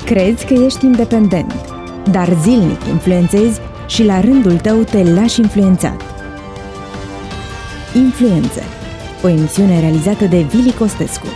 Crezi că ești independent, dar zilnic influențezi și la rândul tău te lași influențat. Influențe, o emisiune realizată de Vili Costescu.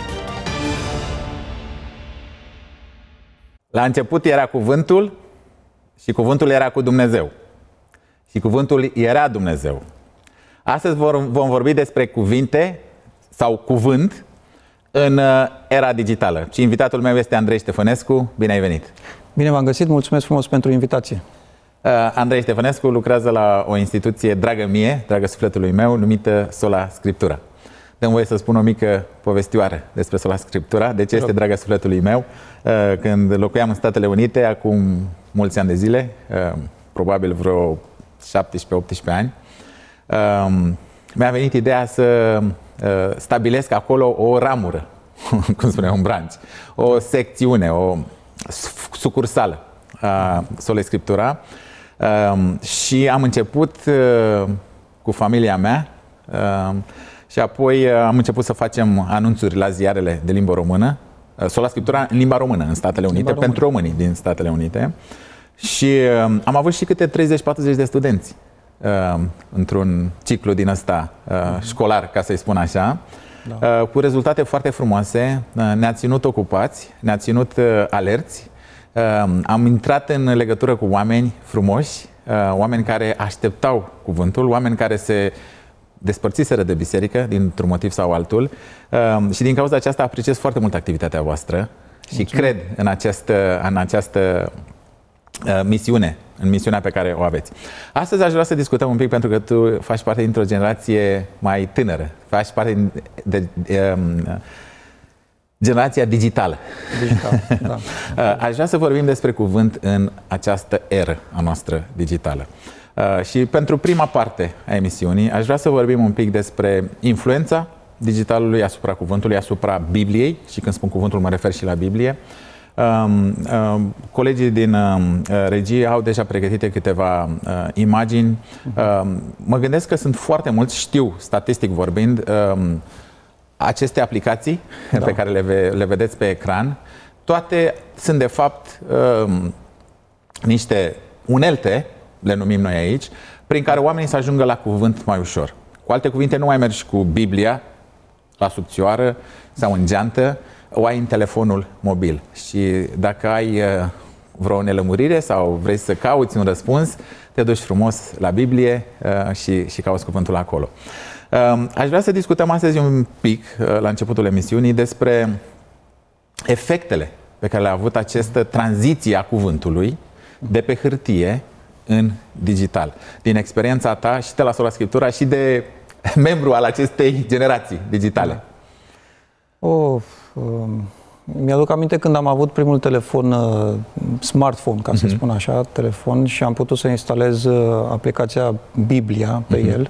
La început era cuvântul și cuvântul era cu Dumnezeu. Și cuvântul era Dumnezeu. Astăzi vom vorbi despre cuvinte sau cuvânt în era digitală. Și invitatul meu este Andrei Ștefănescu. Bine ai venit! Bine v-am găsit, mulțumesc frumos pentru invitație. Andrei Ștefănescu lucrează la o instituție dragă mie, dragă sufletului meu, numită Sola Scriptura. Dă-mi voie să spun o mică povestioară despre Sola Scriptura. De ce este dragă sufletului meu? Când locuiam în Statele Unite, acum mulți ani de zile, probabil vreo 17-18 ani, mi-a venit ideea să stabilesc acolo o ramură, cum spune, un branch, o secțiune, o sucursală a Sola Scriptura, și am început cu familia mea și apoi am început să facem anunțuri la ziarele de limbă română, Sola Scriptura în limba română în Statele Unite, pentru românii din Statele Unite, și am avut și câte 30-40 de studenți într-un ciclu din ăsta școlar, ca să-i spun așa, cu rezultate foarte frumoase. Ne-a ținut ocupați, ne-a ținut alerți. Am intrat în legătură cu oameni frumoși, oameni care așteptau cuvântul, oameni care se despărțiseră de biserică dintr-un motiv sau altul, și din cauza aceasta apreciez foarte mult activitatea voastră și cred în această misiune, în misiunea pe care o aveți. Astăzi aș vrea să discutăm un pic, pentru că tu faci parte dintr-o generație mai tânără, faci parte de generația digitală. Da. Aș vrea să vorbim despre cuvânt în această eră a noastră digitală. Și pentru prima parte a emisiunii aș vrea să vorbim un pic despre influența digitalului asupra cuvântului, asupra Bibliei, și când spun cuvântul mă refer și la Biblie. Colegii din regie au deja pregătite câteva imagini. Mă gândesc că sunt foarte mulți, știu, statistic vorbind, aceste aplicații pe care le vedeți pe ecran, toate sunt de fapt niște unelte, le numim noi aici, prin care oamenii să ajungă la cuvânt mai ușor. Cu alte cuvinte, nu mai mergi cu Biblia la subțioară sau în geantă, o ai în telefonul mobil. Și dacă ai vreo nelămurire sau vrei să cauți un răspuns, te duci frumos la Biblie și cauți cuvântul acolo. Aș vrea să discutăm astăzi un pic, la începutul emisiunii, despre efectele pe care le-a avut această tranziție a cuvântului de pe hârtie în digital. Din experiența ta și de la Sola Scriptura și de membru al acestei generații digitale. Mi-aduc aminte când am avut primul telefon, smartphone, ca să spun așa, telefon, și am putut să instalez aplicația Biblia pe el.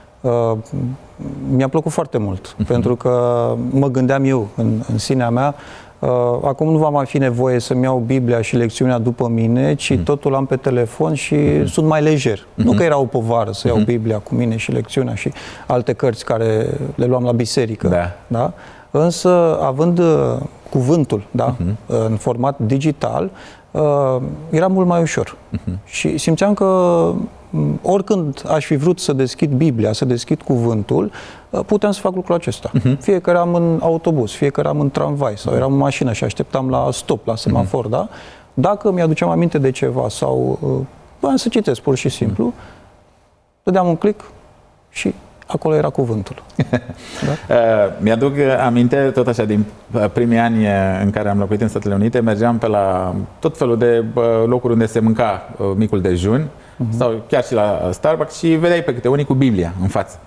Mi-a plăcut foarte mult, pentru că mă gândeam eu în sinea mea, acum nu va mai fi nevoie să-mi iau Biblia și lecțiunea după mine, ci totul am pe telefon și sunt mai lejer. Nu că era o povară să iau Biblia cu mine și lecțiunea și alte cărți care le luam la biserică. Da? Însă, având cuvântul în format digital, era mult mai ușor. Și simțeam că oricând aș fi vrut să deschid Biblia, să deschid cuvântul, puteam să fac lucrul acesta. Fie că eram în autobuz, fie că eram în tramvai sau eram în mașină și așteptam la stop, la semafor, da? Dacă mi-aduceam aminte de ceva sau voiam să citesc pur și simplu, dădeam un click și acolo era cuvântul. Mi-aduc aminte, tot așa, din primii ani în care am locuit în Statele Unite, mergeam pe la tot felul de locuri unde se mânca micul dejun, sau chiar și la Starbucks, și vedeai pe câte unii cu Biblia în față.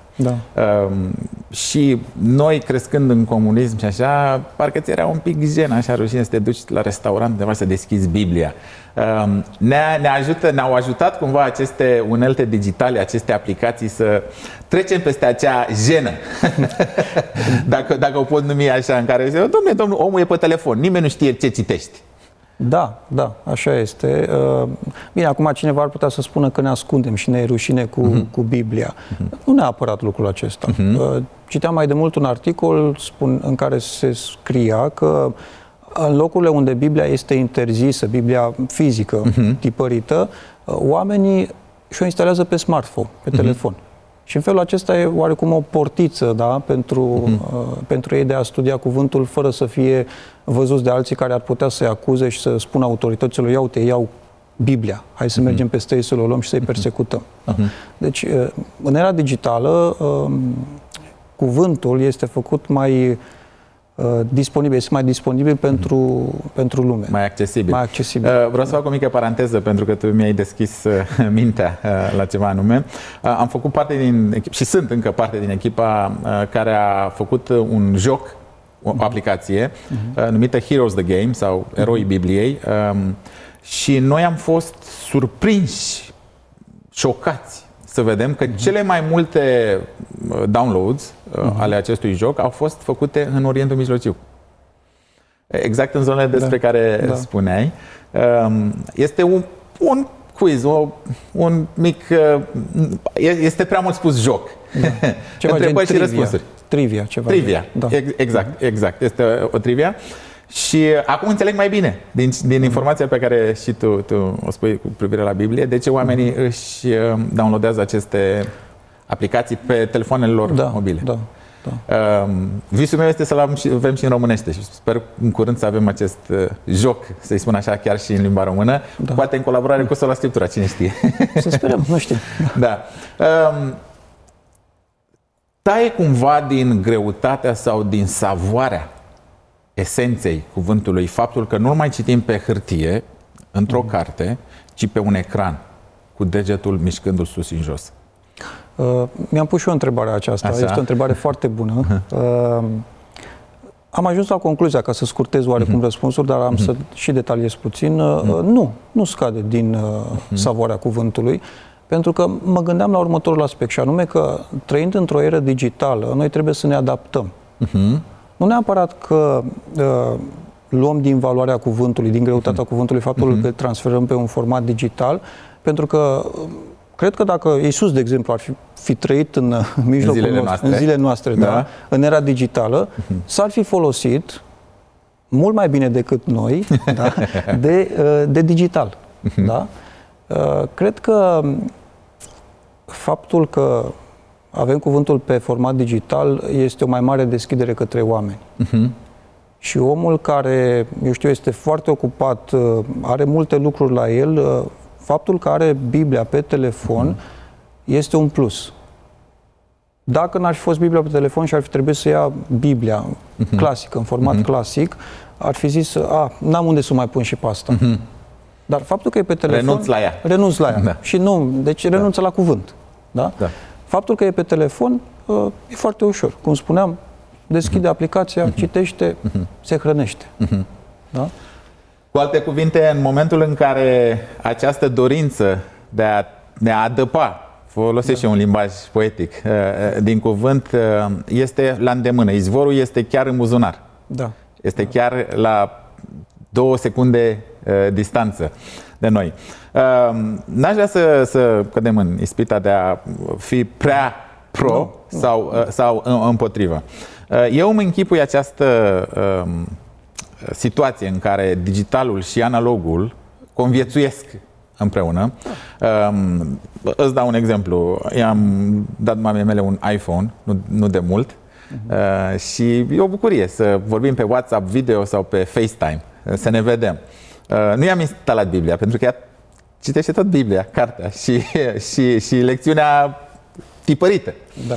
Și noi, crescând în comunism și așa, parcă ți era un pic jenă, așa, rușine să te duci la restaurant undeva să deschizi Biblia. Ne-au ajutat cumva aceste unelte digitale, aceste aplicații, să trecem peste acea jenă, dacă o pot numi așa, în care zice, domnule, omul e pe telefon, nimeni nu știe ce citești. Da, așa este. Bine, acum cineva ar putea să spună că ne ascundem și ne e rușine cu Biblia. Nu neapărat lucrul acesta. Citeam mai de mult un articol în care se scria că În locurile unde Biblia este interzisă, Biblia fizică, tipărită, oamenii și-o instalează pe smartphone, pe telefon. Și în felul acesta e oarecum o portiță, da, pentru ei de a studia cuvântul fără să fie văzuți de alții care ar putea să-i acuze și să spună autorităților: ia uite, iau Biblia, hai să mergem peste ei, să o luăm și să-i persecutăm. Da? Deci, în era digitală, cuvântul este făcut mai disponibil, este mai disponibil pentru lume. Mai accesibil. Mai accesibil. Vreau să fac o mică paranteză, pentru că tu mi-ai deschis mintea la ceva anume. Am făcut parte din și sunt încă parte din echipa care a făcut un joc, o aplicație numită Heroes the Game sau Eroii Bibliei, și noi am fost surprinși, șocați să vedem că cele mai multe downloads ale acestui joc au fost făcute în Orientul Mijlociu. Exact în zonele despre care spuneai. Este un quiz, un mic... Este prea mult spus joc. Ceva întrebări și trivia. Răspunsuri. Trivia, ceva. Trivia, exact. Este o trivia. Și acum înțeleg mai bine din informația pe care și tu o spui cu privire la Biblie, de ce oamenii își downloadează aceste aplicații pe telefoanele lor mobile. Visul meu este să-l avem și în românește și sper în curând să avem acest joc, să-i spun așa, chiar și în limba română, poate în colaborare cu Sola Scriptura, cine știe. Să sperăm, nu știu. Taie cumva din greutatea sau din savoarea esenței cuvântului faptul că nu mai citim pe hârtie, într-o carte, ci pe un ecran, cu degetul mișcându-l sus și în jos? Mi-am pus și eu întrebarea aceasta. Așa. Este o întrebare foarte bună. Am ajuns la concluzia, ca să scurtez oarecum răspunsul, dar am să și detaliez puțin. Nu scade din savoarea cuvântului, pentru că mă gândeam la următorul aspect, și anume că, trăind într-o eră digitală, noi trebuie să ne adaptăm. Nu neapărat că luăm din valoarea cuvântului, din greutatea cuvântului, faptul că îl transferăm pe un format digital, pentru că cred că dacă Iisus, de exemplu, ar fi trăit în mijlocul nostru, în zilele noastre, în era digitală, s-ar fi folosit mult mai bine decât noi de digital. Cred că faptul că avem cuvântul pe format digital este o mai mare deschidere către oameni. Și omul care, eu știu, este foarte ocupat, are multe lucruri la el, faptul că are Biblia pe telefon este un plus. Dacă n-ar fi fost Biblia pe telefon și ar fi trebuit să ia Biblia clasică, în format clasic, ar fi zis: n-am unde să mai pun și pe asta. Dar faptul că e pe telefon... Renunț la ea. Și deci renunță la cuvânt. Faptul că e pe telefon e foarte ușor. Cum spuneam, deschide aplicația, citește, se hrănește. Cu alte cuvinte, în momentul în care această dorință de a ne adăpa, folosesc și un limbaj poetic, din cuvânt, este la îndemână. Izvorul este chiar în buzunar. Este chiar la 2 secunde distanță de noi. N-aș vrea să cădem în ispita de a fi prea pro sau împotrivă. Eu îmi închipui această situație în care digitalul și analogul conviețuiesc împreună. Îți dau un exemplu. I-am dat mamei mele un iPhone, nu de mult, și e o bucurie să vorbim pe WhatsApp video sau pe FaceTime, să ne vedem. Nu i-am instalat Biblia, pentru că ea citește tot Biblia, cartea și lecțiunea tipărită.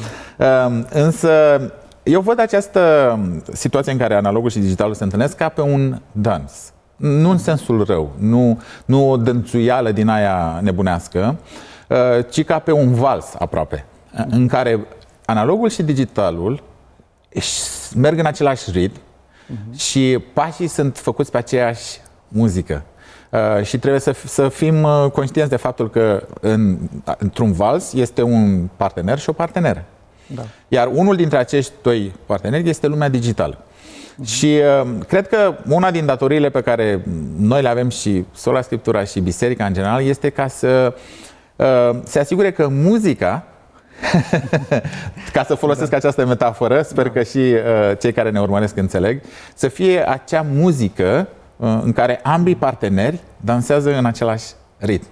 Însă eu văd această situație în care analogul și digitalul se întâlnesc ca pe un dans. Nu în sensul rău, nu o dănțuială din aia nebunească, ci ca pe un vals aproape, în care analogul și digitalul merg în același ritm și pașii sunt făcuți pe aceeași muzică. Și trebuie să fim conștienți de faptul că într-un vals este un partener și o parteneră. Iar unul dintre acești doi parteneri este lumea digitală. Și cred că una din datoriile pe care noi le avem și Sola Scriptura și Biserica în general este ca să se asigure că muzica Ca să folosesc această metaforă, sper că și cei care ne urmăresc înțeleg, să fie acea muzică în care ambii parteneri dansează în același ritm.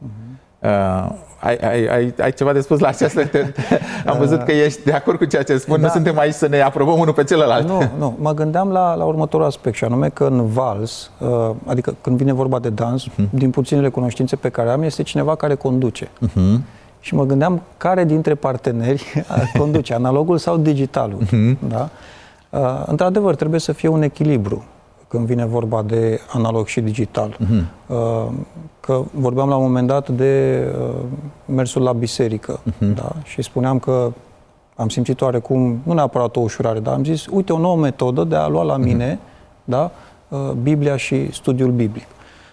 Ai ceva de spus la aceasta? Am văzut că ești de acord cu ceea ce spun. Nu suntem aici să ne aprobăm unul pe celălalt. Nu. Mă gândeam la următorul aspect, și anume că în vals, adică când vine vorba de dans, din puținele cunoștințe pe care am, este cineva care conduce. Și mă gândeam care dintre parteneri conduce, analogul sau digitalul. Da? Într-adevăr, trebuie să fie un echilibru când vine vorba de analog și digital. Că vorbeam la un moment dat de mersul la biserică, da? Și spuneam că am simțit oarecum, nu neapărat o ușurare, dar am zis, uite, o nouă metodă de a lua la mine, da? Biblia și studiul biblic.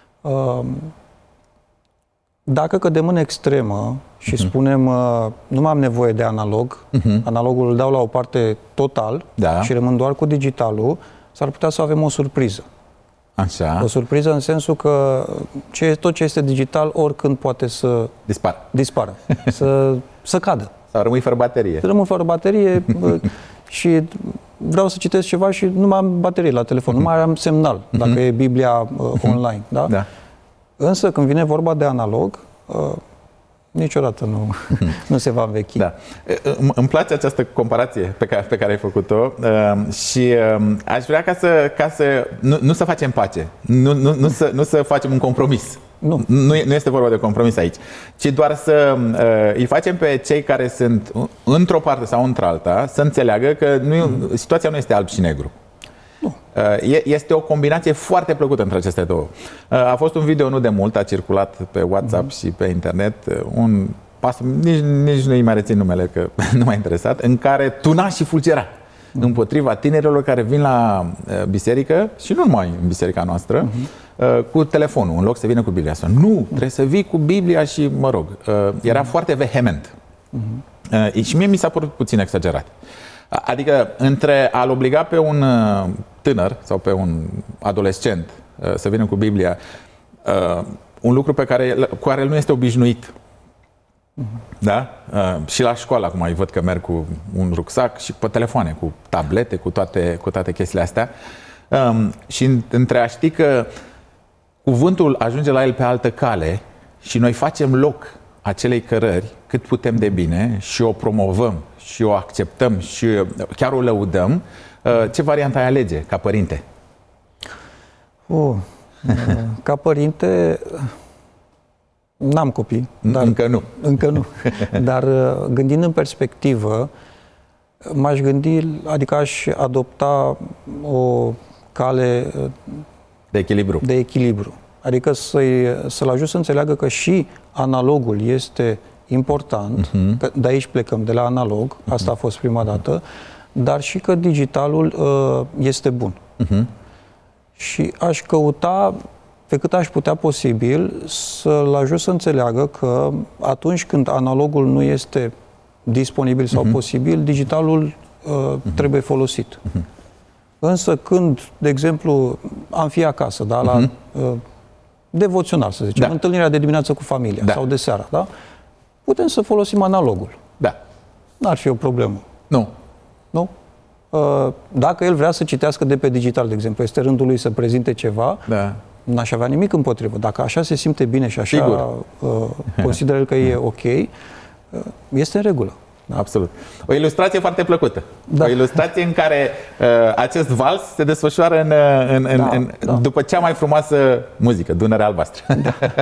Dacă cădem în extremă și spunem nu mai am nevoie de analog, analogul îl dau la o parte total și rămân doar cu digitalul, s-ar putea să avem o surpriză. Așa. O surpriză în sensul că tot ce este digital oricând poate să dispară, să cadă. Sau rămâi fără baterie. Rămân fără baterie și vreau să citesc ceva și nu mai am baterie la telefon, nu mai am semnal, dacă e Biblia online. Da? Da. Însă când vine vorba de analog, niciodată nu se va învechi. Da. Îmi place această comparație pe care ai făcut-o și aș vrea ca să nu să facem pace, nu să facem un compromis. Nu este vorba de compromis aici, ci doar să îi facem pe cei care sunt într-o parte sau într-alta să înțeleagă că situația nu este alb și negru. Este o combinație foarte plăcută între aceste două. A fost un video nu de mult, a circulat pe WhatsApp și pe internet, un pastor, nici nu-i mai rețin numele, că nu m-a interesat, în care tuna și fulgera împotriva tinerilor care vin la biserică, și nu numai în biserica noastră, cu telefonul, în loc să vină cu Biblia. Nu, trebuie să vii cu Biblia și, mă rog, era foarte vehement. Și mie mi s-a părut puțin exagerat. Adică între a-l obliga pe un tânăr sau pe un adolescent să vină cu Biblia, un lucru cu care el nu este obișnuit. Da? Și la școală acum îi văd că merg cu un rucsac și pe telefoane, cu tablete, cu toate chestiile astea. Și între a ști că cuvântul ajunge la el pe altă cale și noi facem loc acelei cărări cât putem de bine și o promovăm și o acceptăm și chiar o lăudăm, ce variantă ai alege ca părinte? Ca părinte n-am copii. Dar, Încă nu. Dar gândind în perspectivă, m-aș gândi, adică aș adopta o cale de echilibru. Adică să-l ajut să înțeleagă că și analogul este important, că de aici plecăm, de la analog, asta a fost prima dată, dar și că digitalul este bun. Și aș căuta, pe cât aș putea posibil, să-l ajut să înțeleagă că atunci când analogul nu este disponibil sau posibil, digitalul trebuie folosit. Însă când, de exemplu, am fi acasă, da, la devoțional, să zicem, întâlnirea de dimineață cu familia sau de seara, da? Putem să folosim analogul. Da. N-ar fi o problemă. Nu. Dacă el vrea să citească de pe digital, de exemplu, este rândul lui să prezinte ceva, n-aș avea nimic împotrivă. Dacă așa se simte bine și așa consideră el că e ok, este în regulă. Absolut. O ilustrație foarte plăcută. O ilustrație în care acest vals se desfășoară după cea mai frumoasă muzică, Dunărea Albastră.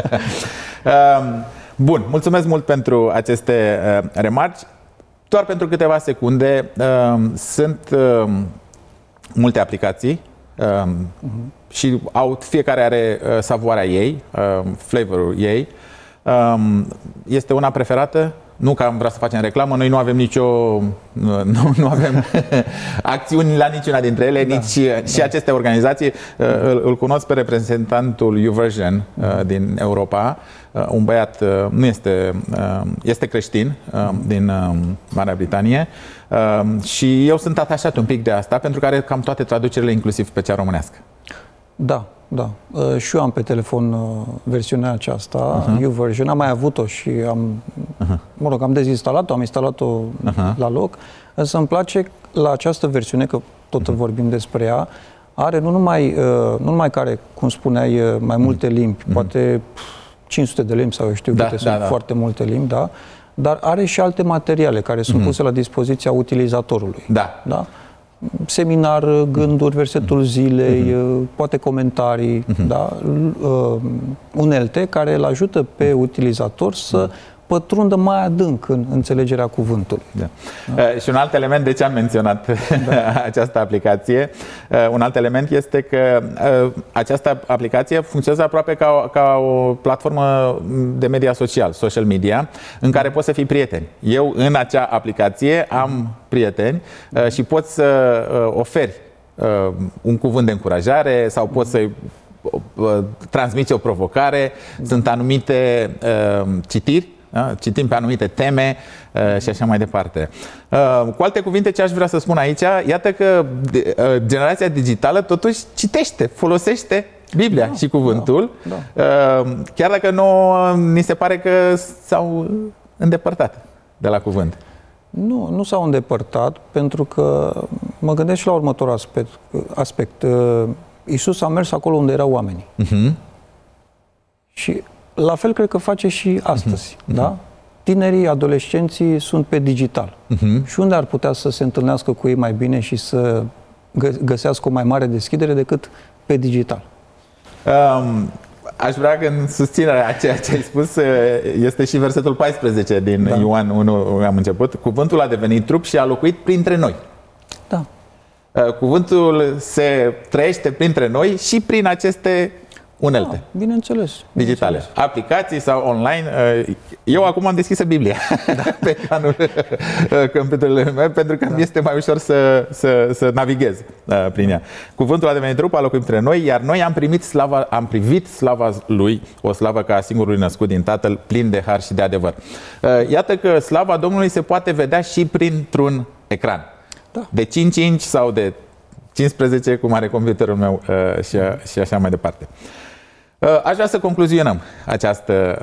Bun, mulțumesc mult pentru aceste remarci. Doar pentru câteva secunde, sunt multe aplicații și fiecare are savoarea ei, flavorul ei. Este una preferată? Nu că am vrea să facem reclamă, noi nu avem nu avem acțiuni la niciuna dintre ele, nici și aceste organizații. Îl cunosc pe reprezentantul YouVersion din Europa, un băiat, este creștin din Marea Britanie și eu sunt atașat un pic de asta pentru că are cam toate traducerile, inclusiv pe cea românească. Da. Și eu am pe telefon versiunea aceasta, YouVersion, am mai avut-o și mă rog, am dezinstalat-o, am instalat-o la loc, însă îmi place la această versiune, că tot vorbim despre ea, are nu numai că are, cum spuneai, mai multe limbi, poate 500 de limbi sau eu știu câte sunt foarte multe limbi, da? Dar are și alte materiale care sunt puse la dispoziția utilizatorului. Da? Seminar, gânduri, versetul zilei, poate comentarii, da? Unelte care îl ajută pe utilizator să pătrundă mai adânc în înțelegerea cuvântului. Și un alt element, de ce am menționat această aplicație, un alt element este că această aplicație funcționează aproape ca o platformă de media social, social media, în care poți să fii prieteni. Eu în acea aplicație am prieteni și poți să oferi un cuvânt de încurajare sau poți să transmiți o provocare, sunt anumite citiri, citim pe anumite teme și așa mai departe. Cu alte cuvinte, ce aș vrea să spun aici, iată că generația digitală totuși citește, folosește Biblia și cuvântul, chiar dacă ni se pare că s-au îndepărtat de la cuvânt. Nu s-au îndepărtat, pentru că mă gândesc și la următorul aspect. Iisus a mers acolo unde erau oamenii. Și la fel cred că face și astăzi. Da? Tinerii, adolescenții sunt pe digital. Și unde ar putea să se întâlnească cu ei mai bine și să găsească o mai mare deschidere decât pe digital? Aș vrea că în susținerea a ceea ce ai spus este și versetul 14 din Ioan 1, am început. Cuvântul a devenit trup și a locuit printre noi. Da. Cuvântul se trăiește printre noi și prin aceste unelte. Bineînțeles. Digitale. Aplicații sau online. Eu acum am deschis Biblia pe ecranul computerului meu, pentru că mi este mai ușor să navighez prin ea. Cuvântul a devenit trup, a locuit între noi, iar noi am privit slava lui, o slavă ca a singurului născut din Tatăl, plin de har și de adevăr. Iată că slava Domnului se poate vedea și printr-un ecran. De 5 inch sau de 15, cum are computerul meu și așa mai departe. Aș vrea să concluzionăm această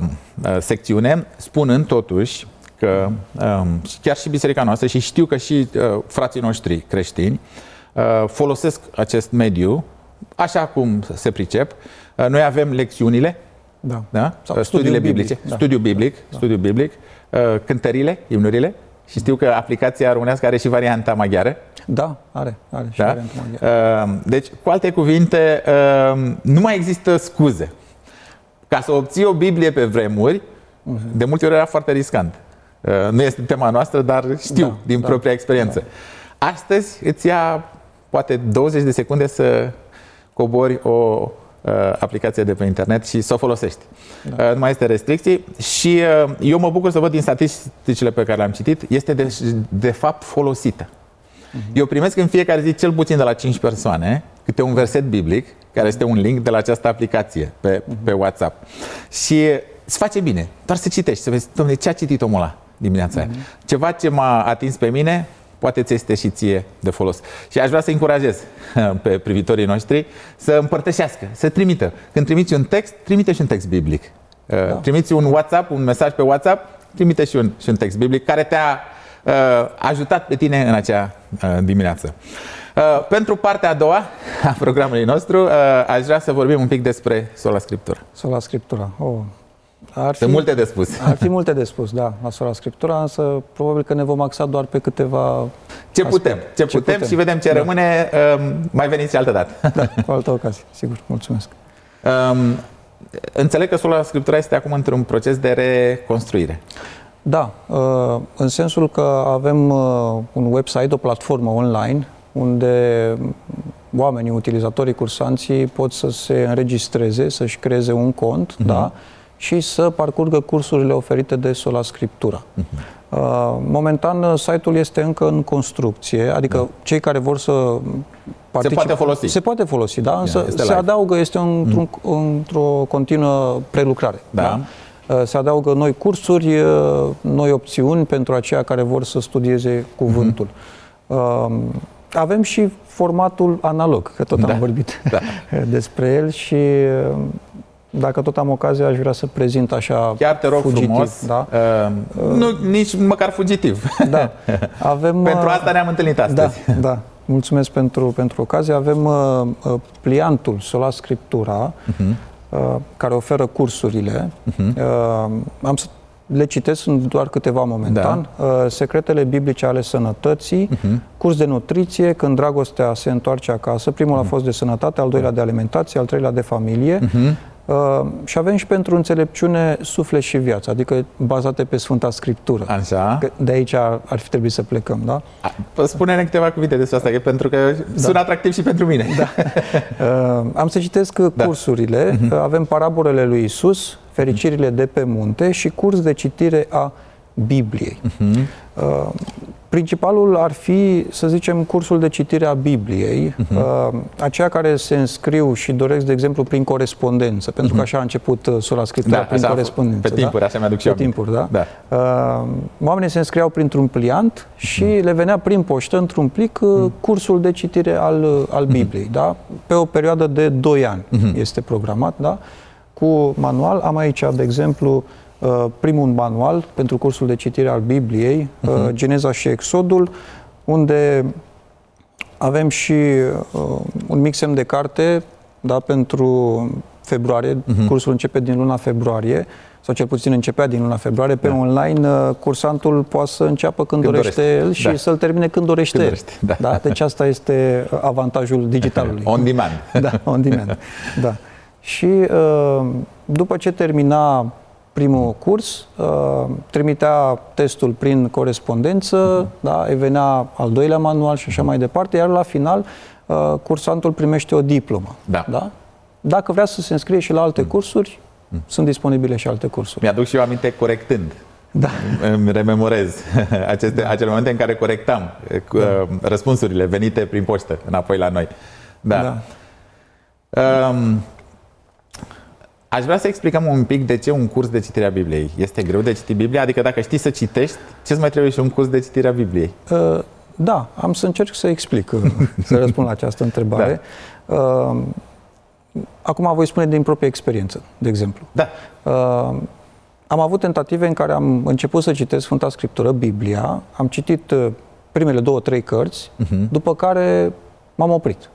secțiune spunând totuși că chiar și biserica noastră, și știu că și frații noștri creștini folosesc acest mediu așa cum se pricep. Noi avem lecțiunile, studiile biblice, studiu biblic, cântările, imnurile, și știu că aplicația românească are și varianta maghiară. Da, are și varianta maghiară. Deci, cu alte cuvinte, nu mai există scuze. Ca să obții o Biblie pe vremuri, de multe ori era foarte riscant. Nu este tema noastră, dar știu din propria experiență. Astăzi îți ia poate 20 de secunde să cobori o aplicație de pe internet și să o folosești. Nu mai este restricții și eu mă bucur să văd din statisticile pe care le-am citit, este de fapt folosită. Eu primesc în fiecare zi cel puțin de la 5 persoane câte un verset biblic, care este un link de la această aplicație pe WhatsApp. Și îți face bine, doar să citești, să vezi, dom'le, ce a citit omul ăla dimineața aia. Ceva ce m-a atins pe mine, poate ți este și ție de folos. Și aș vrea să încurajez pe privitorii noștri să împărtășească, să trimită. Când trimiți un text, trimite și un text biblic. Trimiți un WhatsApp, un mesaj pe WhatsApp, trimite și un text biblic care te-a ajutat pe tine în acea dimineață. Pentru partea a doua a programului nostru, aș vrea să vorbim un pic despre Sola Scriptura. Sola Scriptura. Sunt multe de spus. Ar fi multe de spus, da, la Sola Scriptura, însă probabil că ne vom axa doar pe câteva ce putem și vedem ce rămâne. Mai veniți și altă dată. Da, cu altă ocazie, sigur. Mulțumesc. Înțeleg că Sola Scriptura este acum într-un proces de reconstruire. Da, în sensul că avem un website, o platformă online, unde oamenii, utilizatorii, cursanții pot să se înregistreze, să-și creeze un cont, da, și să parcurgă cursurile oferite de Sola Scriptura. Momentan, site-ul este încă în construcție, adică cei care vor să participe... Se poate folosi, da, însă se adaugă, este într-o continuă prelucrare. Da? Se adaugă noi cursuri, noi opțiuni pentru aceia care vor să studieze cuvântul. Avem și formatul analog, că tot am vorbit despre el și dacă tot am ocazia, aș vrea să prezint așa chiar te rog fugitiv, frumos, da? Nu, nici măcar fugitiv. Da. Avem, pentru asta ne-am întâlnit astăzi. Da. Mulțumesc pentru ocazie. Avem pliantul Sola Scriptura, care oferă cursurile. Am să le citesc, sunt doar câteva momentan. Secretele biblice ale sănătății, curs de nutriție, când dragostea se întoarce acasă. Primul a fost de sănătate, al doilea de alimentație, al treilea de familie. Și avem și pentru înțelepciune suflet și viață, adică bazate pe Sfânta Scriptură. Așa. De aici ar fi trebuit să plecăm, da? Spune-ne câteva cuvinte despre asta, pentru că sună atractiv și pentru mine. Da. Am să citesc cursurile. Avem parabolele lui Isus, fericirile de pe munte și curs de citire a Bibliei. Principalul ar fi, să zicem, cursul de citire a Bibliei, aceia care se înscriu și doresc, de exemplu, prin corespondență, pentru că așa a început Sola Scriptura, prin corespondență. Pe timpuri, așa mi-aduc și eu. Pe timpuri, da. Oamenii se înscriau printr-un pliant și le venea prin poștă, într-un plic, cursul de citire al Bibliei, da? Pe o perioadă de 2 ani este programat, da? Cu manual. Am aici, de exemplu, primul manual pentru cursul de citire al Bibliei, Geneza și Exodul, unde avem și un mic semn de carte, da, pentru februarie. Cursul începe din luna februarie, sau cel puțin începea din luna februarie. Pe online, cursantul poate să înceapă când dorește el și să-l termine când dorește el. Da? Deci asta este avantajul digitalului. On demand. Da, on demand. Da. Și după ce termina primul curs, trimitea testul prin corespondență, da, îi venea al doilea manual și așa mai departe, iar la final cursantul primește o diplomă. Da? Dacă vrea să se înscrie și la alte cursuri, sunt disponibile și alte cursuri. Mi-aduc și eu aminte corectând. Da. Îmi rememorez acele momente în care corectam răspunsurile venite prin poștă înapoi la noi. Da. Aș vrea să explicăm un pic de ce un curs de citire a Bibliei. Este greu de citit Biblia? Adică dacă știi să citești, ce-ți mai trebuie și un curs de citire a Bibliei? Da, am să încerc să explic, să răspund la această întrebare. Da. Acum voi spune din proprie experiență, de exemplu. Da. Am avut tentative în care am început să citesc Sfânta Scriptură, Biblia, am citit primele 2-3 cărți, după care m-am oprit.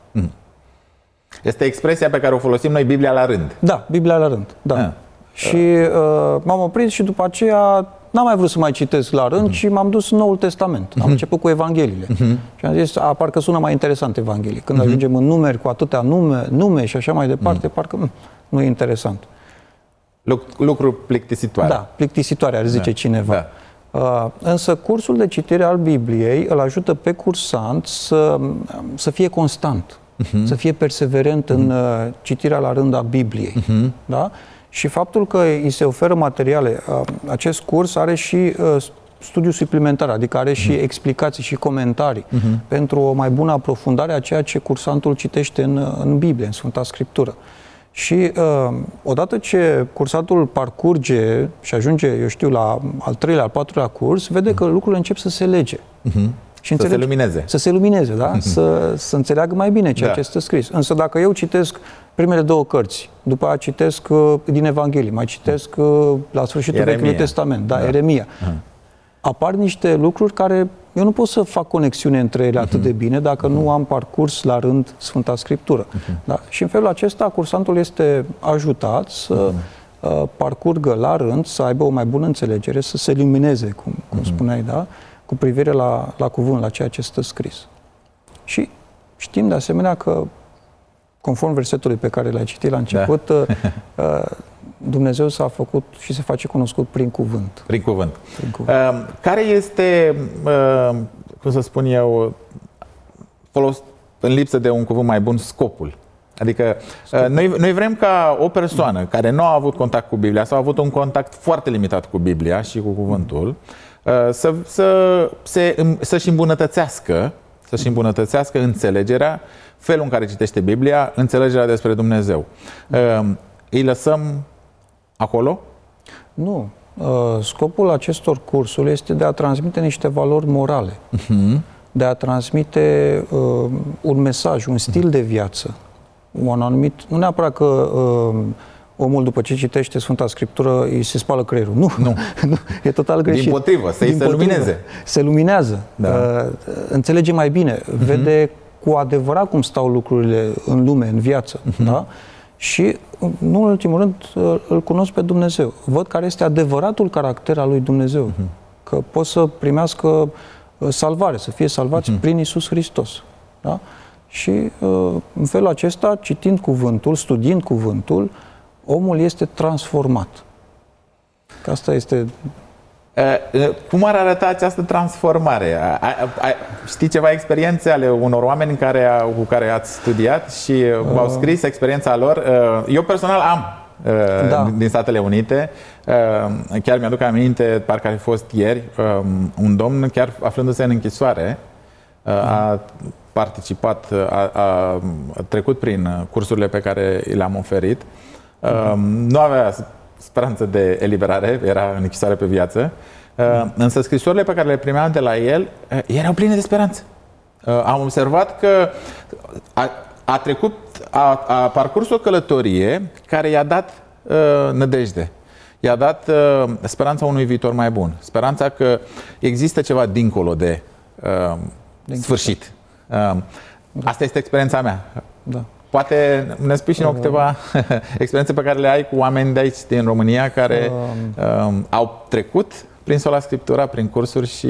Este expresia pe care o folosim noi, Biblia la rând. Da, Biblia la rând, da. Și m-am oprit și după aceea n-am mai vrut să mai citesc la rând, ci m-am dus în Noul Testament. Am început cu Evangheliile. Și am zis, parcă sună mai interesant Evanghelii. Când ajungem în numeri cu atâtea nume și așa mai departe, parcă nu e interesant. Lucruri plictisitoare. Da, plictisitoare, ar zice cineva. Da. Însă cursul de citire al Bibliei îl ajută pe cursant să fie constant, să fie perseverent în citirea la rând a Bibliei. Da? Și faptul că îi se oferă materiale, acest curs are și studiu suplimentar, adică are și explicații și comentarii pentru o mai bună aprofundare a ceea ce cursantul citește în Biblie, în Sfânta Scriptură. Și odată ce cursantul parcurge și ajunge, eu știu, la al 3-lea, al 4-lea curs, vede că lucrurile încep să se lege. Și să se lumineze. Să se lumineze, da? Să înțeleagă mai bine ceea ce este scris. Însă dacă eu citesc primele 2 cărți, după aceea citesc din Evanghelie, mai citesc la sfârșitul Vechiului Testament, Ieremia, apar niște lucruri care eu nu pot să fac conexiune între ele atât de bine dacă nu am parcurs la rând Sfânta Scriptură. Da? Și în felul acesta cursantul este ajutat să parcurgă la rând, să aibă o mai bună înțelegere, să se lumineze, cum spuneai, da? Cu privire la cuvânt, la ceea ce stă scris. Și știm de asemenea că, conform versetului pe care l-ai citit la început, Dumnezeu s-a făcut și se face cunoscut prin cuvânt. Prin cuvânt. Care este, cum să spun eu, în lipsă de un cuvânt mai bun, scopul? Adică noi vrem ca o persoană care nu a avut contact cu Biblia sau a avut un contact foarte limitat cu Biblia și cu cuvântul, să-și îmbunătățească înțelegerea, felul în care citește Biblia, înțelegerea despre Dumnezeu. Îi lăsăm acolo? Nu. Scopul acestor cursuri este de a transmite niște valori morale, de a transmite un mesaj, un stil de viață, un anumit, nu neapărat că omul după ce citește Sfânta Scriptură îi se spală creierul. Nu, nu. E total greșit. Dimpotrivă, să-i se lumineze. Se luminează. Da. Înțelege mai bine, vede cu adevărat cum stau lucrurile în lume, în viață. Da? Și, nu în ultimul rând, îl cunosc pe Dumnezeu. Văd care este adevăratul caracter al lui Dumnezeu. Că pot să primească salvare, să fie salvați prin Iisus Hristos. Da? Și în felul acesta, citind cuvântul, studiind cuvântul, omul este transformat. Că asta este... Cum ar arăta această transformare? Știi ceva experiențe ale unor oameni cu care ați studiat și v-au scris experiența lor? Eu personal am din Statele Unite. Chiar mi-aduc aminte, parcă ar fi fost ieri, un domn, chiar aflându-se în închisoare, a participat, a trecut prin cursurile pe care le-am oferit. Nu avea speranță de eliberare, era în închisoare pe viață, însă scrisorile pe care le primeam de la el erau pline de speranță. Am observat că a parcurs o călătorie care i-a dat nădejde. I-a dat speranța unui viitor mai bun. Speranța că există ceva dincolo de sfârșit. Asta este experiența mea. Da. Poate ne spui și nouă câteva experiențe pe care le ai cu oameni de aici, din România, care au trecut prin Sola Scriptura, prin cursuri și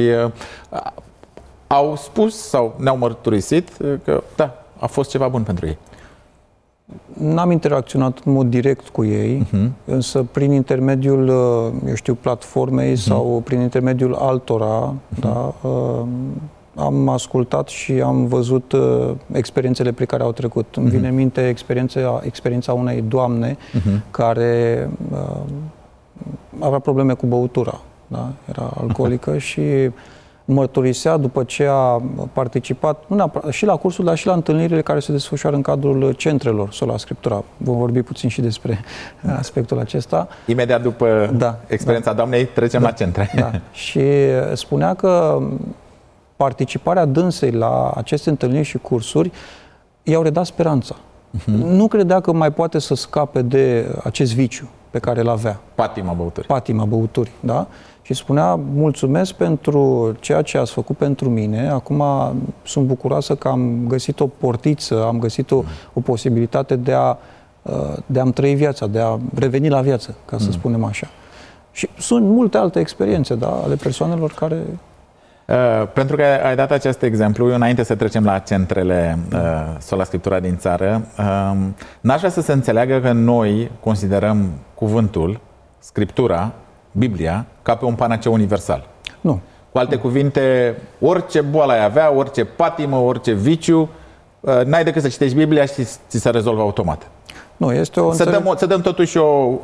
au spus sau ne-au mărturisit că da, a fost ceva bun pentru ei. N-am interacționat în mod direct cu ei, însă prin intermediul, eu știu, platformei sau prin intermediul altora, da, am ascultat și am văzut experiențele pe care au trecut. Îmi vine în minte experiența unei doamne care avea probleme cu băutura. Da? Era alcoolică și mărturisea după ce a participat și la cursul, dar și la întâlnirile care se desfășoară în cadrul centrelor Sola Scriptura. Vom vorbi puțin și despre aspectul acesta. Imediat după experiența doamnei trecem la centre. Da. Și spunea că participarea dânsei la aceste întâlniri și cursuri i-au redat speranța. Nu credea că mai poate să scape de acest viciu pe care îl avea. Patima băuturii. Da? Și spunea, mulțumesc pentru ceea ce ați făcut pentru mine. Acum sunt bucuroasă că am găsit o portiță, am găsit o posibilitate de a-mi trăi viața, de a reveni la viață, ca să spunem așa. Și sunt multe alte experiențe, da, ale persoanelor care... Pentru că ai dat acest exemplu, înainte să trecem la centrele Sola Scriptura din țară, n-aș vrea să se înțeleagă că noi considerăm cuvântul, Scriptura, Biblia, ca pe un panaceu universal. Nu. Cu alte cuvinte, orice boală ai avea, orice patimă, orice viciu, n-ai decât să citești Biblia și ți se rezolvă automat. Nu, este o să dăm totuși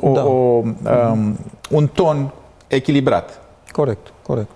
un ton echilibrat. Corect.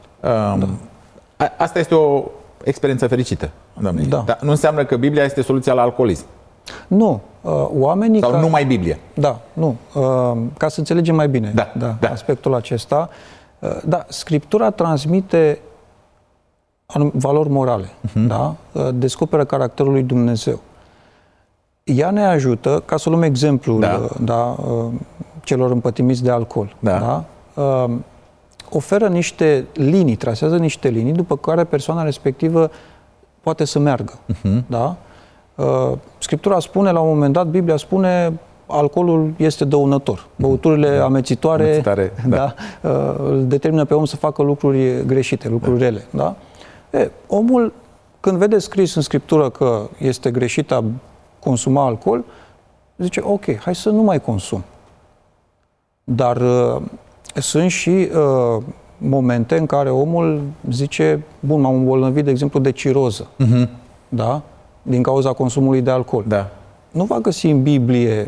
Asta este o experiență fericită, doamne. Da. Dar nu înseamnă că Biblia este soluția la alcoolism. Nu. Oamenii sau numai Biblia. Da, nu. Ca să înțelegem mai bine aspectul acesta. Da, Scriptura transmite valori morale. Da? Descoperă caracterul lui Dumnezeu. Ea ne ajută, ca să luăm exemplul celor împătimiți de alcool. Da? Oferă niște linii, trasează niște linii după care persoana respectivă poate să meargă. Da? Scriptura spune, la un moment dat, Biblia spune, alcoolul este dăunător. Băuturile amețitoare îl determină pe om să facă lucruri greșite, lucruri rele. Da? Omul, când vede scris în Scriptură că este greșit a consuma alcool, zice, ok, hai să nu mai consum. Dar sunt și momente în care omul zice, bun, m-am îmbolnăvit, de exemplu, de ciroză, da? Din cauza consumului de alcool. Da. Nu va găsi în Biblie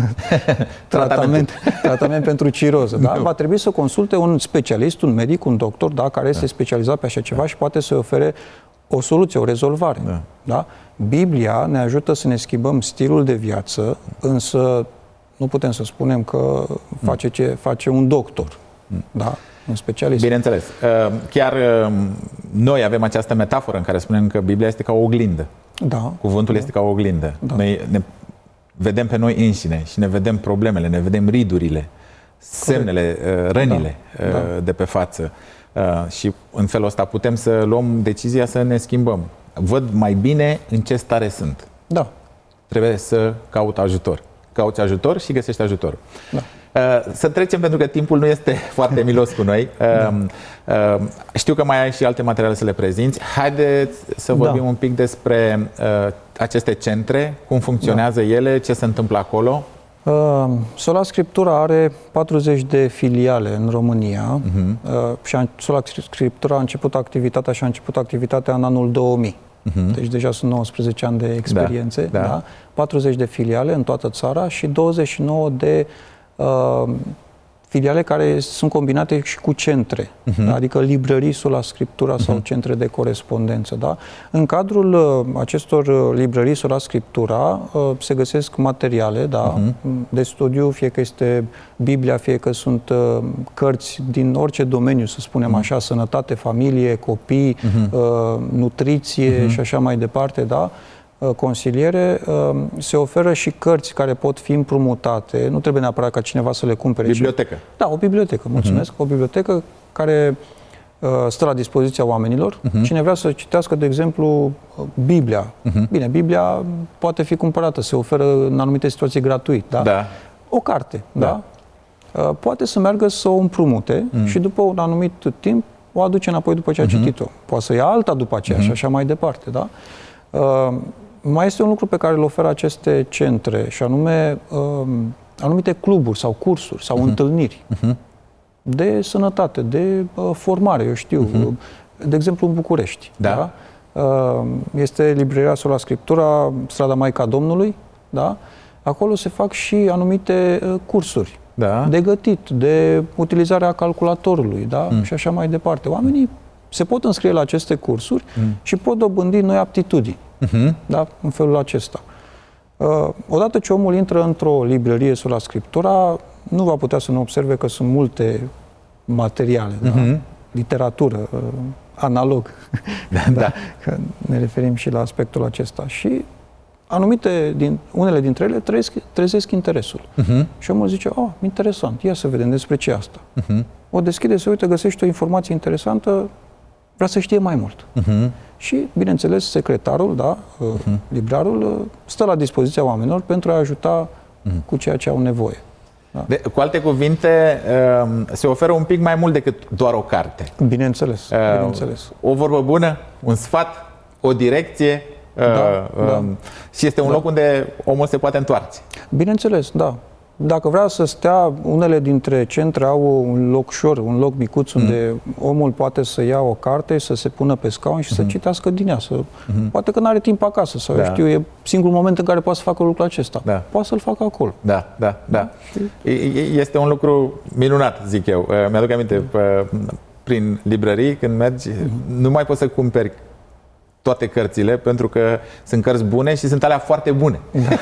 tratament pentru ciroză. Da? Va trebui să consulte un specialist, un medic, un doctor, da? Care este specializat pe așa ceva și poate să-i ofere o soluție, o rezolvare. Da. Da? Biblia ne ajută să ne schimbăm stilul de viață, însă nu putem să spunem că face ce face un doctor, da? Un specialist. Bineînțeles. Chiar noi avem această metaforă în care spunem că Biblia este ca o oglindă. Da. Cuvântul este ca o oglindă. Da. Noi vedem pe noi înșine și ne vedem problemele, ne vedem ridurile, semnele, rănile de pe față. Și în felul ăsta putem să luăm decizia să ne schimbăm. Văd mai bine în ce stare sunt. Da. Trebuie să caut ajutor. Cauți ajutor și găsești ajutor. Da. Să trecem, pentru că timpul nu este foarte milos cu noi. Știu că mai ai și alte materiale să le prezinți. Haideți să vorbim un pic despre aceste centre, cum funcționează ele, ce se întâmplă acolo. Sola Scriptura are 40 de filiale în România și Sola Scriptura a început activitatea în anul 2000. Deci deja sunt 19 ani de experiențe. Da. 40 de filiale în toată țara și 29 de filiale care sunt combinate și cu centre, da? Adică librării Sola Scriptura sau centre de corespondență. Da? În cadrul acestor librării Sola Scriptura se găsesc materiale de studiu, fie că este Biblia, fie că sunt cărți din orice domeniu, să spunem așa, sănătate, familie, copii, nutriție și așa mai departe, da? Consiliere, se oferă și cărți care pot fi împrumutate. Nu trebuie neapărat ca cineva să le cumpere. Bibliotecă. Da, o bibliotecă, mulțumesc. O bibliotecă care stă la dispoziția oamenilor. Cine vrea să citească, de exemplu, Biblia. Bine, Biblia poate fi cumpărată, se oferă în anumite situații gratuit. Da? O carte, da? Poate să meargă să o împrumute și după un anumit timp o aduce înapoi după ce a citit-o. Poate să ia alta după aceea și așa mai departe, da? Mai este un lucru pe care îl oferă aceste centre și anume anumite cluburi sau cursuri sau întâlniri de sănătate, de formare, eu știu. De exemplu, în București. Da? Este librăria Sola Scriptura, strada Maica Domnului. Da? Acolo se fac și anumite cursuri de gătit, de utilizarea calculatorului, da? Și așa mai departe. Oamenii se pot înscrie la aceste cursuri și pot dobândi noi aptitudini. Da? În felul acesta. Odată ce omul intră într-o librărie Sola Scriptura, nu va putea să nu observe că sunt multe materiale, literatură, analog. Că ne referim și la aspectul acesta. Și unele dintre ele trezesc interesul. Și omul zice, interesant, ia să vedem despre ce asta. O deschide, se uită, găsește o informație interesantă, vrea să știe mai mult. Și, bineînțeles, secretarul, librarul, stă la dispoziția oamenilor pentru a ajuta cu ceea ce au nevoie. Da? Cu alte cuvinte, se oferă un pic mai mult decât doar o carte. Bineînțeles. O vorbă bună, un sfat, o direcție și este un loc unde omul se poate întoarce. Bineînțeles, da. Dacă vrea să stea, unele dintre centre au un loc un loc micuț unde omul poate să ia o carte, să se pună pe scaun și să citească din ea. Poate că nu are timp acasă sau eu știu, e singurul moment în care poate să facă lucrul acesta. Poate să-l facă acolo. Da. Este un lucru minunat, zic eu. Mi-aduc aminte, prin librării, când mergi, nu mai poți să cumperi toate cărțile, pentru că sunt cărți bune și sunt alea foarte bune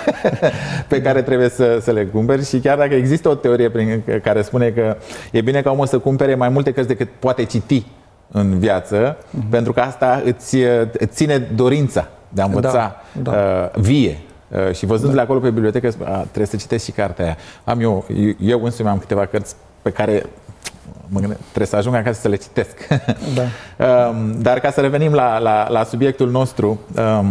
pe care trebuie să le cumperi. Și chiar dacă există o teorie care spune că e bine ca omul să cumpere mai multe cărți decât poate citi în viață, pentru că asta îți ține dorința de a învăța vie. Și văzându-le acolo pe bibliotecă, trebuie să citești și cartea aia. Eu însumi am câteva cărți pe care trebuie să ajung acasă să le citesc. Dar ca să revenim la subiectul nostru,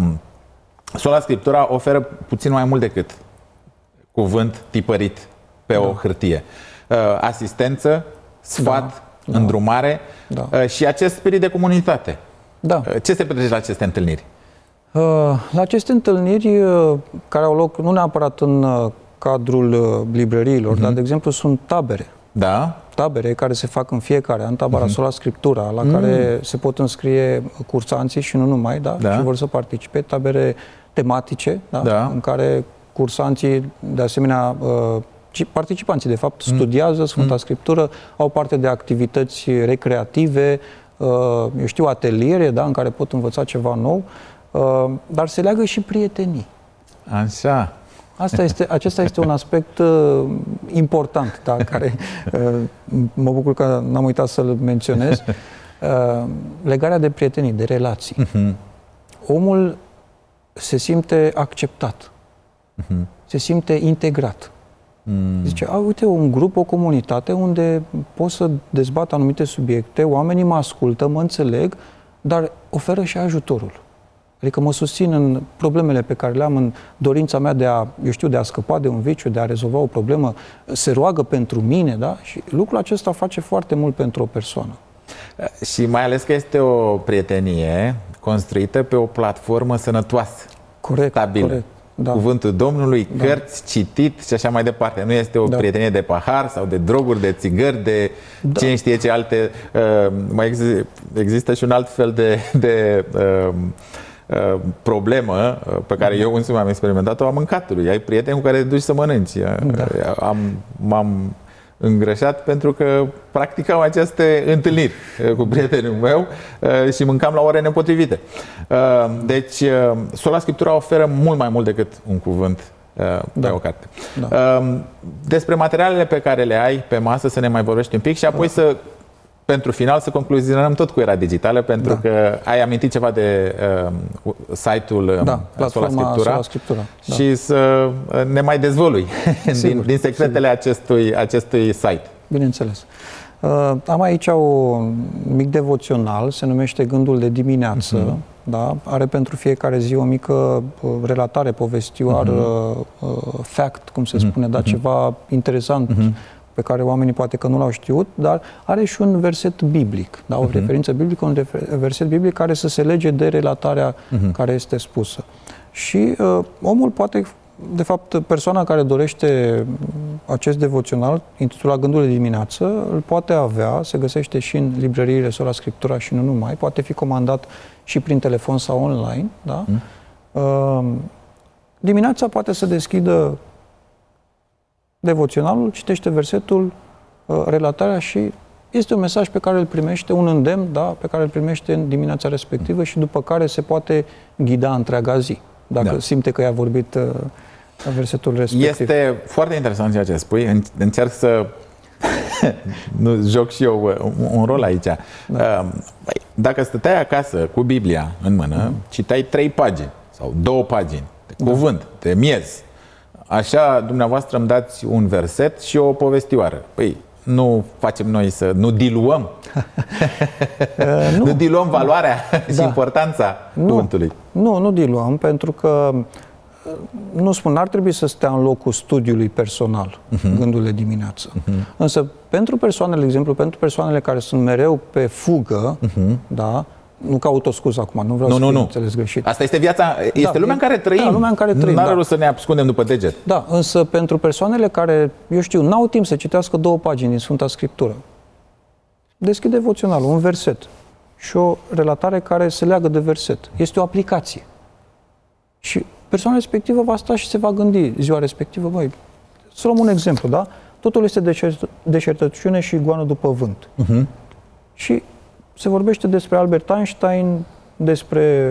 Sola Scriptura oferă puțin mai mult decât cuvânt tipărit pe o hârtie. Asistență, sfat, îndrumare și acest spirit de comunitate. Ce se petrece la aceste întâlniri? La aceste întâlniri, care au loc nu neapărat în cadrul librăriilor, dar, de exemplu, sunt tabere. Tabere care se fac în fiecare an, tabăra Sola Scriptura, la care se pot înscrie cursanții și nu numai, și vor să participe, tabere tematice, în care cursanții, de asemenea, participanții, de fapt, studiază Sfânta Scriptură, au parte de activități recreative, eu știu, ateliere, în care pot învăța ceva nou, dar se leagă și prietenii. Așa. Acesta este un aspect important, care mă bucur că n-am uitat să-l menționez. Legarea de prietenii, de relații. Omul se simte acceptat. se simte integrat. Zice, uite, un grup, o comunitate unde pot să dezbat anumite subiecte, oamenii mă ascultă, mă înțeleg, dar oferă și ajutorul. Adică mă susțin în problemele pe care le am, în dorința mea de a scăpa de un viciu, de a rezolva o problemă, se roagă pentru mine, da? Și lucrul acesta face foarte mult pentru o persoană. Și mai ales că este o prietenie construită pe o platformă sănătoasă, stabilă. Corect. Da. Cuvântul Domnului, cărți, citit și așa mai departe. Nu este o prietenie de pahar sau de droguri, de țigări, de cine știe ce alte... mai există și un alt fel de problemă pe care eu însumi am experimentat-o a mâncatului. Ai prieteni cu care te duci să mănânci. M-am îngrășat pentru că practicam aceste întâlniri cu prietenul meu și mâncam la ore nepotrivite. Deci, Sola Scriptura oferă mult mai mult decât un cuvânt pe o carte. Despre materialele pe care le ai pe masă să ne mai vorbești un pic și apoi pentru final să concluzionăm tot cu Era Digitală, pentru că ai amintit ceva de site-ul Sola Scriptura și să ne mai dezvălui din secretele acestui site. Bineînțeles. Am aici un mic devoțional, se numește Gândul de dimineață. Da? Are pentru fiecare zi o mică relatare, povestioară, fact, cum se spune, ceva interesant pe care oamenii poate că nu l-au știut, dar are și un verset biblic, o referință biblică, un verset biblic care să se lege de relatarea care este spusă. Și omul poate, de fapt, persoana care dorește acest devoțional, intitulat Gândul de dimineață, îl poate avea, se găsește și în librăriile Sola Scriptura și nu numai, poate fi comandat și prin telefon sau online. Da? Dimineața poate să deschidă devoționalul, citește versetul, relatarea și este un mesaj pe care îl primește, un îndemn, pe care îl primește în dimineața respectivă și după care se poate ghida întreaga zi, dacă simte că i-a vorbit versetul respectiv. Este foarte interesant ceea ce spui. Încerc să nu joc și eu un rol aici. Dacă stăteai acasă cu Biblia în mână, citeai 3 pagini sau 2 pagini de cuvânt, de miez. Așa, dumneavoastră îmi dați un verset și o povestioară. Păi, nu facem noi nu diluăm? Nu diluăm valoarea și importanța cuvântului? Nu diluăm, pentru că nu spun, n-ar trebui să stea în locul studiului personal, gândul de dimineață. Însă, pentru persoanele, de exemplu, pentru persoanele care sunt mereu pe fugă, nu ca autoscuz acum, nu vreau să fiu înțeles greșit. Asta este viața, este lumea în care trăim. Lumea în care trăim. N-are rost să ne ascundem după deget. Da, însă pentru persoanele care, eu știu, n-au timp să citească 2 pagini din Sfânta Scriptură, deschide devoționalul, un verset și o relatare care se leagă de verset. Este o aplicație. Și persoana respectivă va sta și se va gândi ziua respectivă, să luăm un exemplu, da? Totul este deșertăciune și goană după vânt. Și se vorbește despre Albert Einstein, despre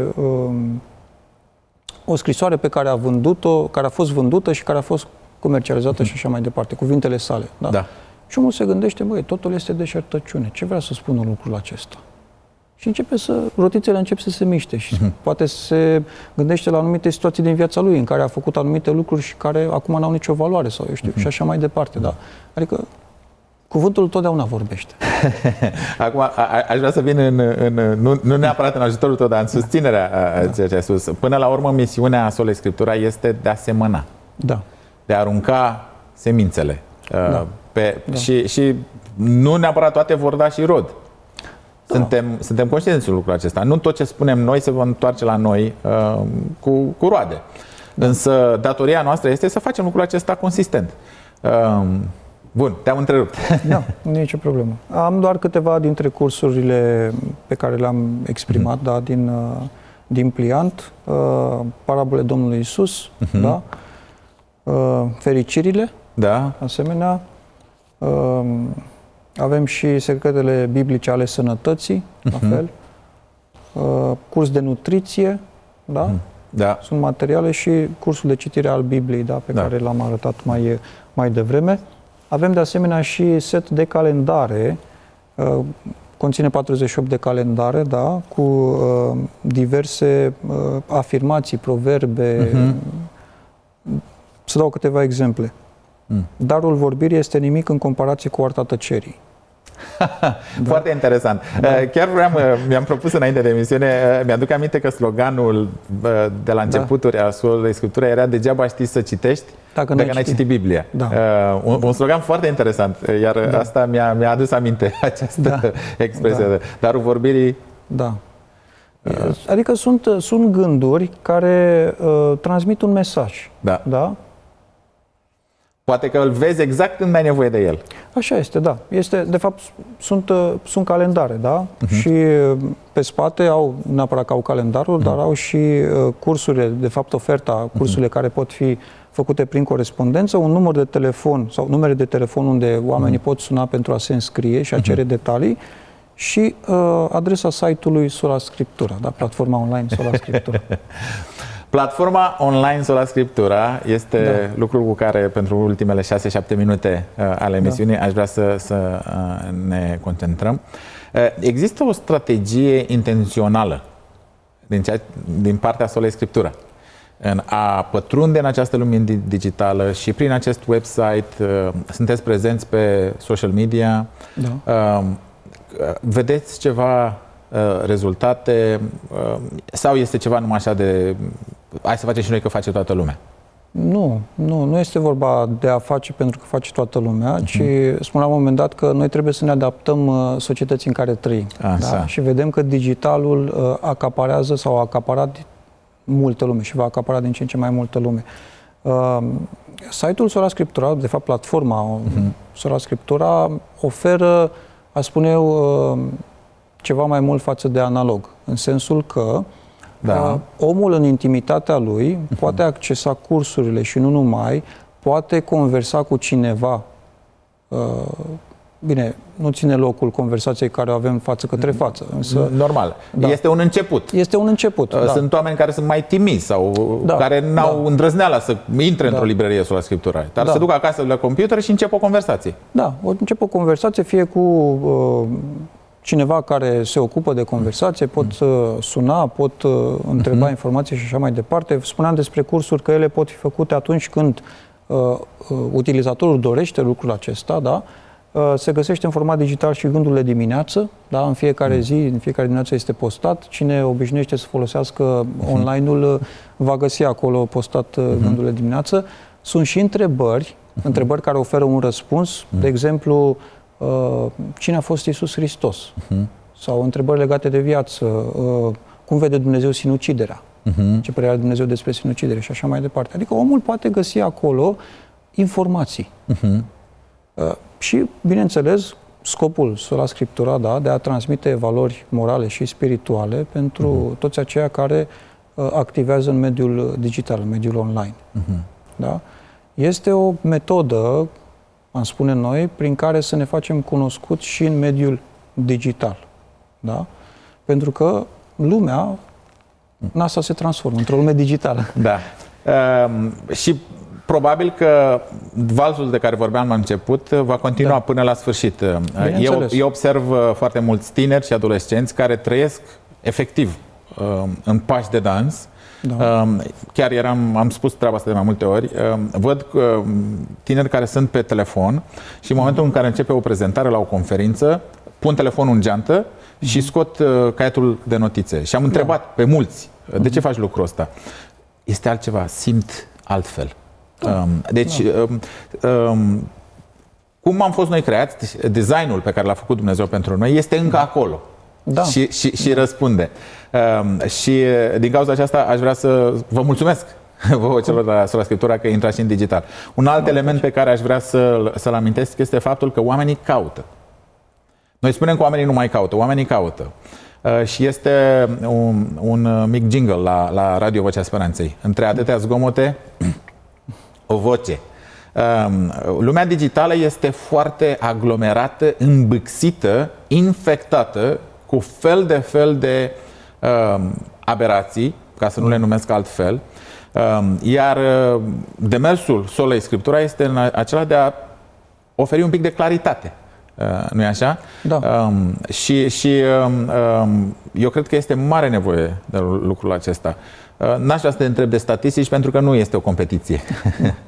o scrisoare pe care a vândut-o, care a fost vândută și care a fost comercializată și așa mai departe, cuvintele sale. Da? Și omul se gândește, totul este deșertăciune. Ce vrea să spună lucrul acesta? Și rotițele încep să se miște și poate se gândește la anumite situații din viața lui în care a făcut anumite lucruri și care acum n-au nicio valoare sau eu știu, și așa mai departe. Da? Adică cuvântul totdeauna vorbește. Acum, aș vrea să vin nu neapărat în ajutorul tău, dar în susținerea ceea ce ai spus. Până la urmă, misiunea Solei Scriptura este de a semăna. De a arunca semințele. Și nu neapărat toate vor da și rod. Suntem conștienți de lucrul acesta. Nu tot ce spunem noi se va întoarce la noi cu roade. Însă datoria noastră este să facem lucrul acesta consistent. Bun, te-am întrerupt. Nu e nicio problemă. Am doar câteva dintre cursurile pe care le-am exprimat din pliant. Parabole Domnului Iisus, fericirile, asemenea. Avem și secretele biblice ale sănătății, la fel. Curs de nutriție, sunt materiale și cursul de citire al Bibliei, pe care l-am arătat mai devreme. Avem de asemenea și set de calendare, conține 48 de calendare, cu diverse afirmații, proverbe, Să dau câteva exemple. Darul vorbirii este nimic în comparație cu arta tăcerii. Foarte interesant. Chiar mi-am propus înainte de emisiune, mi-aduc aminte că sloganul de la începuturi a Solei Scriptura era degeaba știi să citești dacă n-ai citit Biblia. Da. Un slogan foarte interesant, iar asta mi-a adus aminte această expresie. Darul vorbirii. Da. Adică sunt gânduri care transmit un mesaj. Da? Poate că îl vezi exact când ai nevoie de el. Așa este, da. De fapt, sunt calendare, da? Și pe spate au, neapărat că au calendarul, dar au și cursurile, de fapt oferta, cursurile care pot fi făcute prin corespondență, un număr de telefon sau numere de telefon unde oamenii pot suna pentru a se înscrie și a cere detalii și adresa site-ului Sola Scriptura, da? Platforma online Sola Scriptura. Platforma online Sola Scriptura este lucrul cu care pentru ultimele 6-7 minute ale emisiunii aș vrea să ne concentrăm. Există o strategie intențională din partea Solei Scriptura în a pătrunde în această lume digitală și prin acest website sunteți prezenți pe social media. Vedeți ceva rezultate sau este ceva numai așa de hai să facem și noi că face toată lumea? Nu este vorba de a face pentru că face toată lumea, ci spun la un moment dat că noi trebuie să ne adaptăm societății în care trăim. Da? Și vedem că digitalul acaparează sau a acaparat multă lume și va acapara din ce în ce mai multă lume. Site-ul Sola Scriptura, de fapt platforma Sola Scriptura, oferă, aș spune eu, ceva mai mult față de analog, în sensul că omul în intimitatea lui poate accesa cursurile și nu numai, poate conversa cu cineva. Bine, nu ține locul conversației care o avem față către față. Însă, normal. Este un început. Este un început. Sunt oameni care sunt mai timizi sau care n-au îndrăzneala să intre într-o librărie Sola Scriptura, dar se duc acasă la computer și încep o conversație. Încep o conversație fie cu cineva care se ocupă de conversație, pot suna, pot întreba informații și așa mai departe. Spuneam despre cursuri că ele pot fi făcute atunci când utilizatorul dorește lucrul acesta, da? Se găsește în format digital și gândurile dimineață, da? În fiecare zi, în fiecare dimineață este postat. Cine obișnuiește să folosească online-ul va găsi acolo postat gândurile dimineață. Sunt și întrebări care oferă un răspuns, de exemplu, cine a fost Iisus Hristos? Sau întrebări legate de viață, cum vede Dumnezeu sinuciderea? Ce părere are Dumnezeu despre sinucidere și așa mai departe. Adică omul poate găsi acolo informații. Și, bineînțeles, scopul Sola Scriptura, de a transmite valori morale și spirituale pentru toți aceia care activează în mediul digital, în mediul online. Da? Este o metodă, am spune noi, prin care să ne facem cunoscuți și în mediul digital. Da? Pentru că lumea, în asta se transformă, într-o lume digitală. Da. Și probabil că valsul de care vorbeam la început va continua până la sfârșit. Eu observ foarte mulți tineri și adolescenți care trăiesc efectiv în pași de dans. Chiar am spus treaba asta de mai multe ori. Văd tineri care sunt pe telefon și în momentul în care începe o prezentare la o conferință, pun telefonul în geantă și scot caietul de notițe. Și am întrebat pe mulți, de ce faci lucrul ăsta? Este altceva, simt altfel. Cum am fost noi creați, designul pe care l-a făcut Dumnezeu pentru noi este încă acolo. Și răspunde. Și din cauza aceasta aș vrea să vă mulțumesc vouă celor de la Sola Scriptura că intrați și în digital. Un alt element pe care aș vrea să-l amintesc este faptul că oamenii caută. Noi spunem că oamenii nu mai caută, oamenii caută. Și este un mic jingle la Radio Vocea Speranței. Între atâtea zgomote, o voce. Lumea digitală este foarte aglomerată, îmbâxită, infectată cu fel de aberații, ca să nu le numesc altfel, iar demersul Solei Scriptura este în acela de a oferi un pic de claritate. Nu-i așa? Și eu cred că este mare nevoie de lucrul acesta. N-aș vrea să te întreb de statistici pentru că nu este o competiție.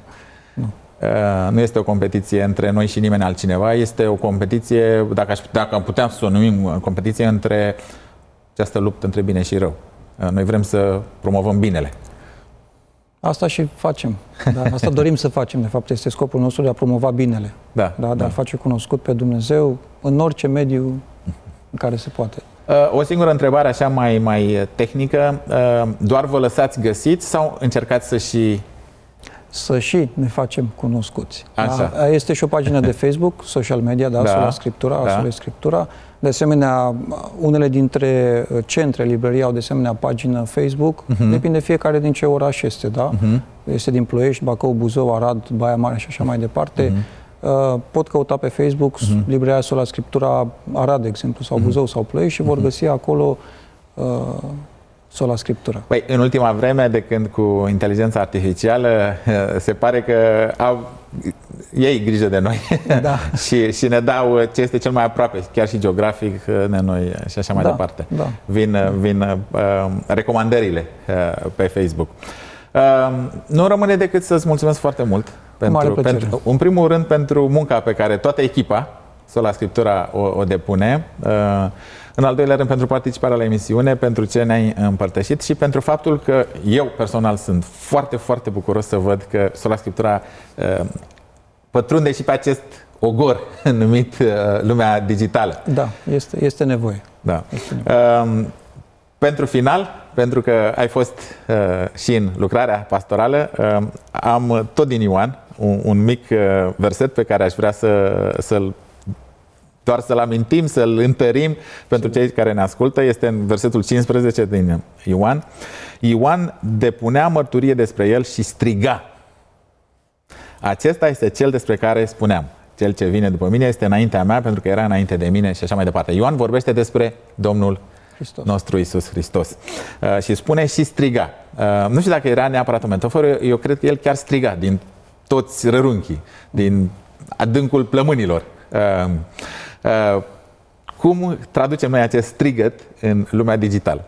Nu este o competiție între noi și nimeni altcineva, este o competiție, dacă am putea să o numim competiție, între această luptă între bine și rău. Noi vrem să promovăm binele. Asta și facem. Da? Asta dorim să facem, de fapt, este scopul nostru de a promova binele. De a face cunoscut pe Dumnezeu în orice mediu în care se poate. O singură întrebare așa mai tehnică. Doar vă lăsați găsiți sau încercați să și ne facem cunoscuți. Așa. Da? Este și o pagină de Facebook, social media, Sola Scriptura, Sola Scriptura. De asemenea, unele dintre centre, librării au de asemenea pagină Facebook. Depinde fiecare din ce oraș este, da? Este din Ploiești, Bacău, Buzău, Arad, Baia Mare și așa mai departe. Pot căuta pe Facebook librăria Sola Scriptura Arad, de exemplu, sau Buzău sau Ploiești și vor găsi acolo Sola Scriptura. Păi, în ultima vreme, de când cu inteligența artificială, se pare că au ei grijă de noi și ne dau ce este cel mai aproape, chiar și geografic, noi și așa mai departe. Vin recomandările pe Facebook. Nu rămâne decât să-ți mulțumesc foarte mult în primul rând pentru munca pe care toată echipa Sola Scriptura o depune, în al doilea rând pentru participarea la emisiune, pentru ce ne-ai împărtășit și pentru faptul că eu personal sunt foarte, foarte bucuros să văd că Sola Scriptura pătrunde și pe acest ogor numit lumea digitală. Da, este nevoie. Da. Pentru final, pentru că ai fost și în lucrarea pastorală, am tot din Ioan un mic verset pe care aș vrea doar să-l amintim, să-l întărim pentru cei care ne ascultă. Este în versetul 15 din Ioan. Ioan depunea mărturie despre el și striga: acesta este cel despre care spuneam. Cel ce vine după mine este înaintea mea, pentru că era înainte de mine și așa mai departe. Ioan vorbește despre Domnul nostru Iisus Hristos. Și spune și striga. Nu știu dacă era neapărat o metaforă, eu cred că el chiar striga din toți rărunchii, din adâncul plămânilor. Cum traducem noi acest strigăt în lumea digitală?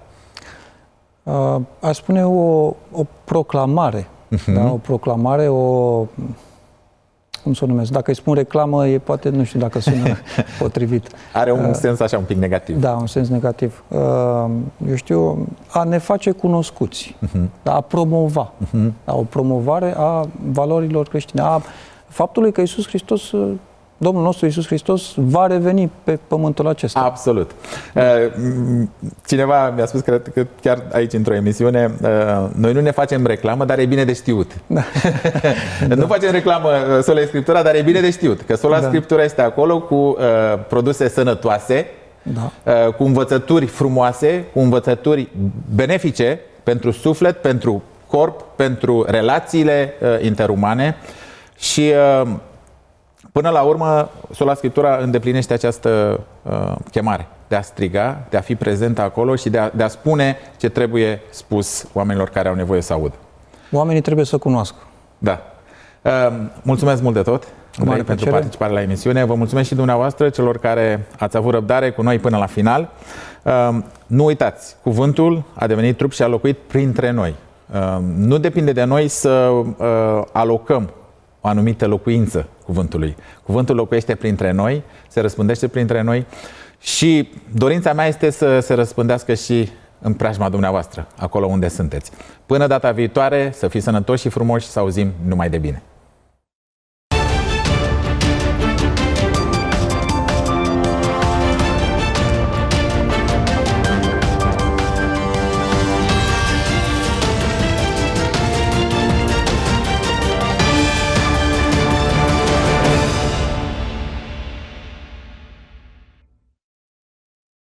Aș spune o proclamare. Da? O proclamare, cum să o numesc? Dacă îi spun reclamă, poate nu știu dacă sună potrivit. Are un sens așa un pic negativ. Da, un sens negativ. Eu știu, a ne face cunoscuți, a promova. Da, o promovare a valorilor creștine, a faptului că Iisus Hristos, Domnul nostru Iisus Hristos, va reveni pe pământul acesta. Absolut. Cineva mi-a spus, cred că chiar aici într-o emisiune, noi nu ne facem reclamă, dar e bine de știut. Nu facem reclamă Sola Scriptura, dar e bine de știut. Că Sola Scriptura este acolo cu produse sănătoase, cu învățături frumoase, cu învățături benefice pentru suflet, pentru corp, pentru relațiile interumane și până la urmă, Sola Scriptura îndeplinește această chemare de a striga, de a fi prezent acolo și de a spune ce trebuie spus oamenilor care au nevoie să audă. Oamenii trebuie să cunoască. Da. Mulțumesc mult de tot pentru participarea la emisiune. Vă mulțumesc și dumneavoastră, celor care ați avut răbdare cu noi până la final. Nu uitați, cuvântul a devenit trup și a locuit printre noi. Nu depinde de noi să alocăm o anumită locuință cuvântului. Cuvântul locuiește printre noi, se răspândește printre noi și dorința mea este să se răspândească și în preajma dumneavoastră, acolo unde sunteți. Până data viitoare, să fiți sănătoși și frumoși și să auzim numai de bine.